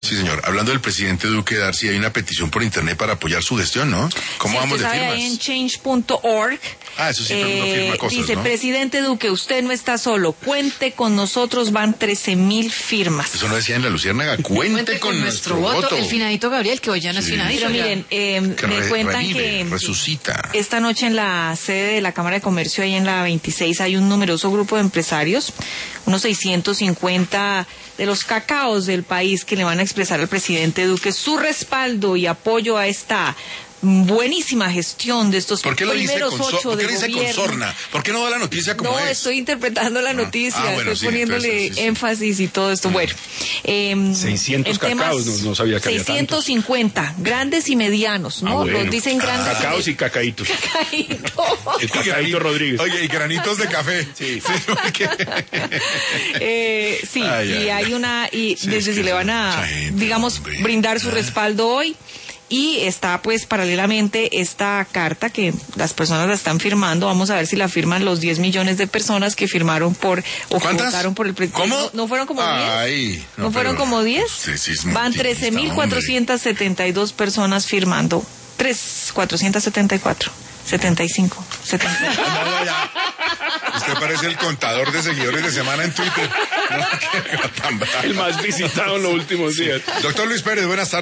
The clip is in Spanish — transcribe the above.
Sí, señor. Hablando del presidente Duque, Darcy, hay una petición por internet para apoyar su gestión, ¿no? ¿Cómo vamos de firmas? En change.org. Eso sí, pero uno firma cosas, dice, ¿no? Presidente Duque, usted no está solo. Cuente con nosotros, van 13.000 firmas. Eso no decía en la Luciérnaga. Cuente con nuestro voto. El finadito Gabriel, que hoy ya no es finadito. Pero miren, me cuentan que resucita. Esta noche en la sede de la Cámara de Comercio, ahí en la 26, hay un numeroso grupo de empresarios, unos 650 de los cacaos del país, que le van a expresar al presidente Duque su respaldo y apoyo a esta buenísima gestión de estos primeros 8 de gobierno. ¿Por qué dice con sorna? ¿Por qué no da la noticia como es? No, estoy interpretando la noticia, bueno, estoy poniéndole énfasis y todo esto. Bueno, 600 cacaos, no sabía que 650, había grandes y medianos, ¿no? Bueno. Los dicen grandes. Cacaos y cacaitos. El cacaíto Rodríguez. Oye, y granitos de café. Sí. Sí, y hay una, y desde si le van a, digamos, brindar su respaldo hoy. Y está pues paralelamente esta carta que las personas la están firmando. Vamos a ver si la firman los 10 millones de personas que firmaron por o que votaron por el presidente. ¿Cómo? ¿No fueron como 10? ¿No fueron como 10? Van 13.472 personas firmando. 474. 75. No, ya. Usted parece el contador de seguidores de semana en Twitter. El más visitado en los últimos días. Doctor Luis Pérez, buenas tardes.